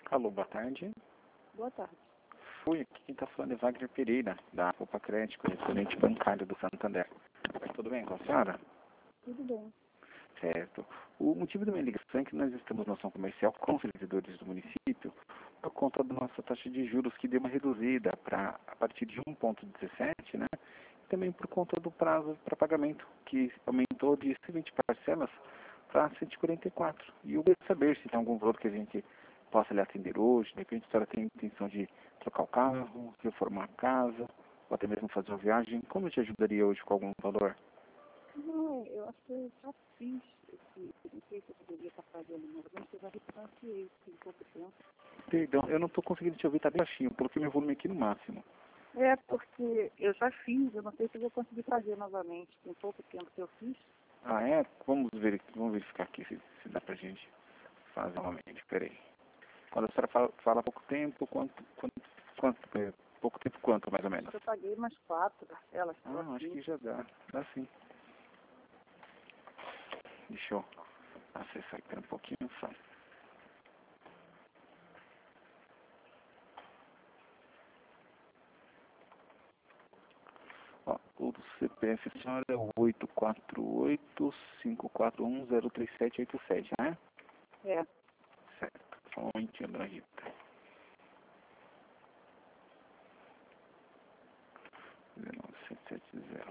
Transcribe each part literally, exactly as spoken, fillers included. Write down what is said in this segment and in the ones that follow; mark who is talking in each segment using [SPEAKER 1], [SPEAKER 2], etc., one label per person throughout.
[SPEAKER 1] Alô, boa tarde.
[SPEAKER 2] Boa tarde.
[SPEAKER 1] Fui aqui, quem está falando é Wagner Pereira, da Copa Crédito, correspondente bancário do Santander. Tudo bem com a senhora?
[SPEAKER 2] Tudo bem.
[SPEAKER 1] Certo. O motivo da minha ligação é que nós estamos na ação comercial com os servidores do município por conta da nossa taxa de juros que deu uma reduzida para a partir de um vírgula dezessete, né? E também por conta do prazo para pagamento, que aumentou de cento e vinte parcelas para cento e quarenta e quatro. E eu queria saber se tem algum valor que a gente possa lhe atender hoje. De repente a senhora tem intenção de trocar o carro, reformar a casa, ou até mesmo fazer uma viagem. Como eu te ajudaria hoje com algum valor?
[SPEAKER 2] Não, eu acho que eu já fiz esse, não sei se eu poderia estar fazendo novamente, eu já refinanciei tem pouco tempo.
[SPEAKER 1] Perdão, eu não estou conseguindo te ouvir, tá bem baixinho. Coloquei meu volume aqui no máximo.
[SPEAKER 2] É, porque eu já fiz, eu não sei se eu vou conseguir fazer novamente. Tem pouco tempo que eu fiz.
[SPEAKER 1] Ah, é? Vamos, ver, vamos verificar aqui se, se dá pra gente fazer novamente. Peraí. Quando a senhora fala, fala pouco tempo, quanto, quanto, quanto, é, pouco tempo quanto, mais ou menos?
[SPEAKER 2] Eu paguei umas quatro parcelas.
[SPEAKER 1] Ah, acho que já dá. Dá sim. Deixa eu acessar aqui um pouquinho só. Ó, o C P F da senhora é o oito quatro oito, cinco quatro um, zero três sete oito sete, né?
[SPEAKER 2] É.
[SPEAKER 1] Certo. Só um momentinho, dona Rita. zero nove sete sete zero.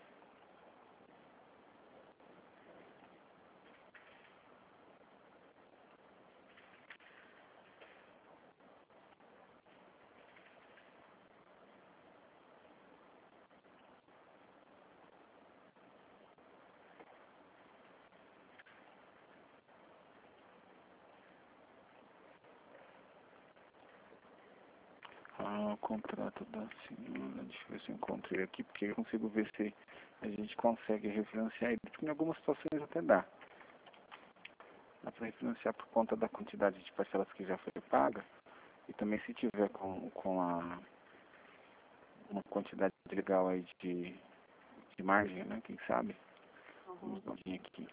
[SPEAKER 1] Ah, o contrato da senhora, deixa eu ver se eu encontro ele aqui, porque eu consigo ver se a gente consegue refinanciar ele, porque em algumas situações até dá. Dá para refinanciar por conta da quantidade de parcelas que já foi paga, e também se tiver com, com a, uma quantidade legal aí de, de margem, né, quem sabe?
[SPEAKER 2] Uhum.
[SPEAKER 1] Vamos dar uma olhadinha aqui.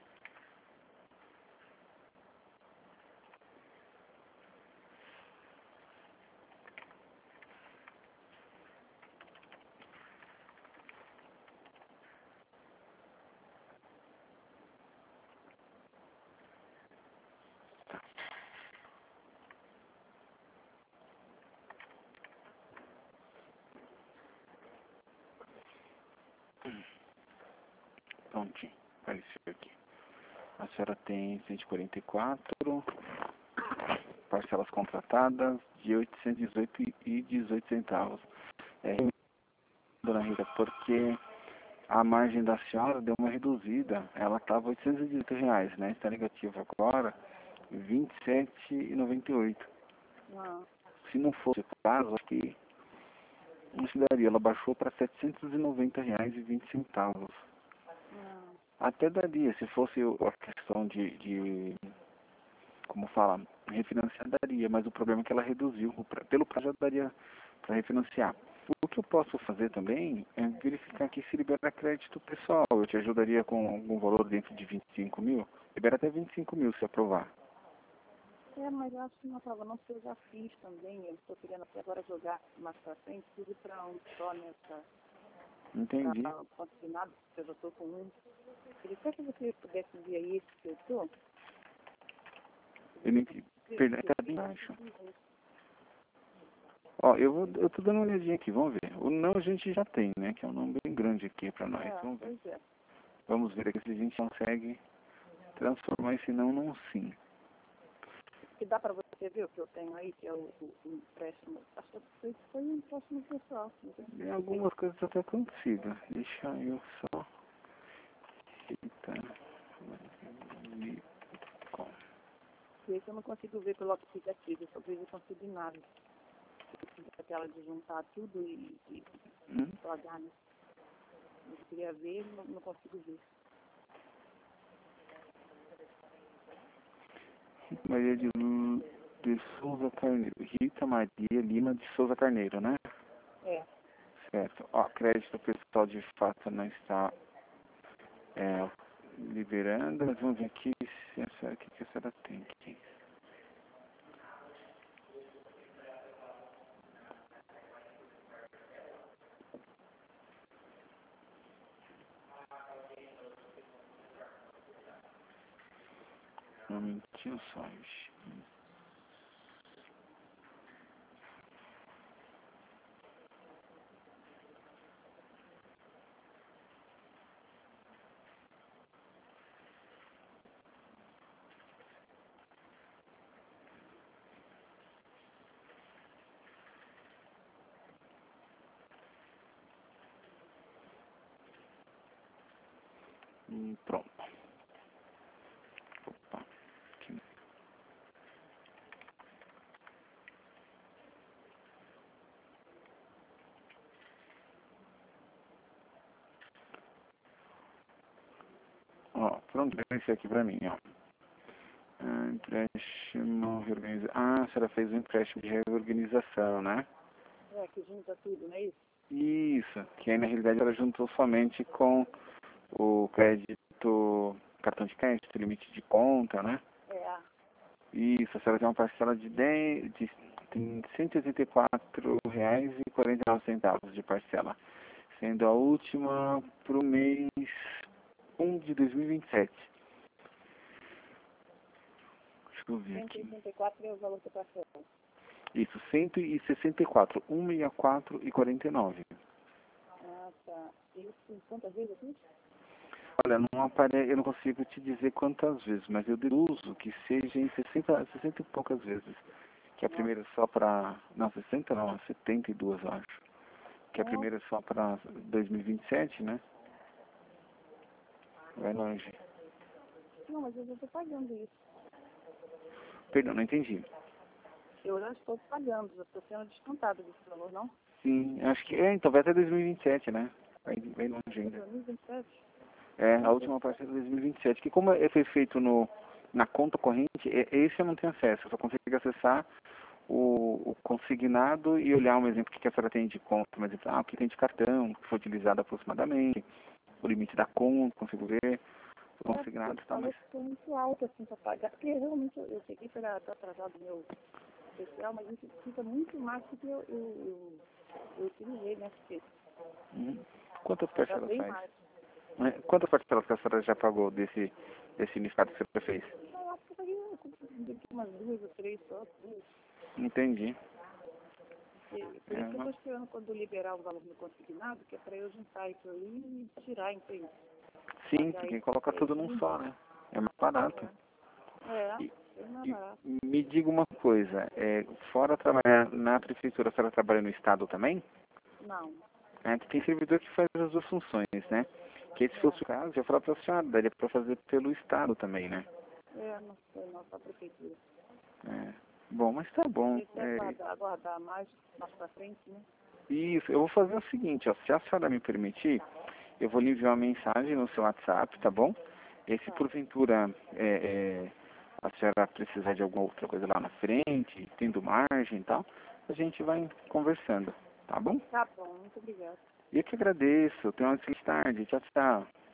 [SPEAKER 1] Prontinho, apareceu aqui. A senhora tem cento e quarenta e quatro parcelas contratadas de oitocentos e dezoito e dezoito centavos. É, dona Rita, porque a margem da senhora deu uma reduzida. Ela estava oitocentos e dezoito reais, né? Está negativa agora, vinte e sete e noventa e oito.
[SPEAKER 2] Não.
[SPEAKER 1] Se não fosse o caso, acho que não se daria. Ela baixou para setecentos e noventa reais e vinte centavos.
[SPEAKER 2] Não.
[SPEAKER 1] Até daria, se fosse a questão de, de como fala, refinanciar daria, mas o problema é que ela reduziu. Pelo prazo já daria para refinanciar. O que eu posso fazer também é verificar aqui se libera crédito pessoal. Eu te ajudaria com algum valor dentro de vinte e cinco mil? Libera até vinte e cinco mil se aprovar.
[SPEAKER 2] É, mas eu acho que não estava, não sei, eu já fiz também. Eu estou querendo até agora jogar mais para frente, tudo para um só nessa.
[SPEAKER 1] Entendi.
[SPEAKER 2] Para consignado, porque eu já estou com um. Queria até que você pudesse ver aí esse que eu estou.
[SPEAKER 1] Eu nem, perdão, está bem baixo. Ó, eu vou, eu tô dando uma olhadinha aqui, vamos ver. O não a gente já tem, né? Que é um nome bem grande aqui para nós.
[SPEAKER 2] É,
[SPEAKER 1] Vamos ver.
[SPEAKER 2] pois é.
[SPEAKER 1] Vamos ver aqui se a gente consegue transformar esse não num sim.
[SPEAKER 2] Que dá para você ver o que eu tenho aí, que é o, o, o empréstimo. Acho que foi, foi um empréstimo pessoal. Não sei se
[SPEAKER 1] Tem
[SPEAKER 2] você tem.
[SPEAKER 1] algumas coisas até consigo. Deixa eu só. Eita. Com.
[SPEAKER 2] Esse eu não consigo ver pelo aplicativo, eu só vejo consigo em nada. Eu fiz aquela de juntar tudo e, e
[SPEAKER 1] Hum?
[SPEAKER 2] pagar, né? Eu queria ver, não, não consigo ver.
[SPEAKER 1] Maria de, Lu- de Souza Carneiro. Rita Maria Lima de Souza Carneiro, né?
[SPEAKER 2] É.
[SPEAKER 1] Certo. Ó, crédito pessoal de fato não está é, liberando, mas vamos ver aqui se a senhora, o que que a senhora tem aqui. um minutinho só, gente. Hum, pronto. Opa. Aqui. Ó, pronto, esse aqui pra mim, ó. Ah, empréstimo, reorganiza... Ah, a senhora fez um empréstimo de reorganização, né?
[SPEAKER 2] É, que junta tudo, não é isso?
[SPEAKER 1] Isso, que aí na realidade ela juntou somente com o crédito, cartão de crédito, limite de conta, né?
[SPEAKER 2] É, ah,
[SPEAKER 1] Isso, a senhora tem uma parcela de, dez, de tem cento e oitenta e quatro reais e quarenta e nove centavos de parcela, sendo a última para o mês um de dois mil e vinte e sete. Deixa eu ver
[SPEAKER 2] cento e
[SPEAKER 1] aqui.
[SPEAKER 2] oitenta e quatro é o valor da parcela.
[SPEAKER 1] Isso, cento e sessenta e quatro, cento e sessenta e quatro e quarenta e nove.
[SPEAKER 2] Ah, tá. Isso, quantas vezes aqui?
[SPEAKER 1] Olha, não apare... eu não consigo te dizer quantas vezes, mas eu deduzo que seja em sessenta, sessenta e poucas vezes. Que a primeira é só para... Não, sessenta não, setenta e duas, eu acho. Que a
[SPEAKER 2] Nossa,
[SPEAKER 1] primeira é só para dois mil e vinte e sete, né? Vai longe.
[SPEAKER 2] não, mas eu já estou pagando isso.
[SPEAKER 1] Perdão, não entendi.
[SPEAKER 2] Eu já estou pagando, já estou sendo descontado desse valor, não?
[SPEAKER 1] Sim, acho que... É, então vai até dois mil e vinte e sete, né? Vai, vai longe ainda.
[SPEAKER 2] dois mil e vinte e sete?
[SPEAKER 1] É, a última parte é dois mil e vinte e sete. Que como é foi feito no, na conta corrente, é- esse eu não tenho acesso. Eu só consigo acessar o, o consignado e olhar um exemplo que a senhora tem de conta, um exemplo, ah, o que tem de cartão, que foi utilizado aproximadamente, o limite da conta, consigo ver, o
[SPEAKER 2] É,
[SPEAKER 1] consignado
[SPEAKER 2] porque
[SPEAKER 1] está
[SPEAKER 2] falou
[SPEAKER 1] mais...
[SPEAKER 2] que foi muito alto assim para pagar. Porque realmente eu, eu peguei para atrasado o meu especial, mas isso fica muito mais do que eu, eu, eu, eu utilizei, né? Porque
[SPEAKER 1] Uhum. Quantas
[SPEAKER 2] já
[SPEAKER 1] parcelas
[SPEAKER 2] bem
[SPEAKER 1] faz?
[SPEAKER 2] mais.
[SPEAKER 1] É, quantas parcelas que a senhora já pagou desse, desse unificado que você fez?
[SPEAKER 2] Eu acho que eu paguei umas duas ou três só. Duas.
[SPEAKER 1] Entendi.
[SPEAKER 2] E, por
[SPEAKER 1] É,
[SPEAKER 2] isso que eu
[SPEAKER 1] uma-
[SPEAKER 2] estou esperando quando liberar o valor no consignado, que é para eu juntar isso aí e tirar, entende?
[SPEAKER 1] Sim,
[SPEAKER 2] Pagar
[SPEAKER 1] porque
[SPEAKER 2] isso
[SPEAKER 1] coloca tudo num
[SPEAKER 2] direitinho.
[SPEAKER 1] só, né? É mais barato.
[SPEAKER 2] É,
[SPEAKER 1] E,
[SPEAKER 2] é mais
[SPEAKER 1] e
[SPEAKER 2] barato.
[SPEAKER 1] me diga uma coisa, é, fora trabalhar na prefeitura, a senhora trabalha no estado também?
[SPEAKER 2] Não.
[SPEAKER 1] É, que tem servidor que faz as duas funções, né? Que se
[SPEAKER 2] É,
[SPEAKER 1] fosse o caso, eu ia falar para a senhora, daria para fazer pelo estado também, né?
[SPEAKER 2] é, não sei, não, só a prefeitura.
[SPEAKER 1] É. Bom, mas tá bom.
[SPEAKER 2] Esse é
[SPEAKER 1] É,
[SPEAKER 2] aguardar, aguardar mais, mais pra frente, né?
[SPEAKER 1] isso, eu vou fazer o seguinte, ó, se a senhora me permitir, eu vou lhe enviar uma mensagem no seu WhatsApp, tá bom? E se
[SPEAKER 2] Tá,
[SPEAKER 1] porventura é, é, a senhora precisar de alguma outra coisa lá na frente, tendo margem e tal, a gente vai conversando, tá bom?
[SPEAKER 2] tá bom, muito obrigada.
[SPEAKER 1] E eu que agradeço, tenha uma excelente tarde, tchau, tchau.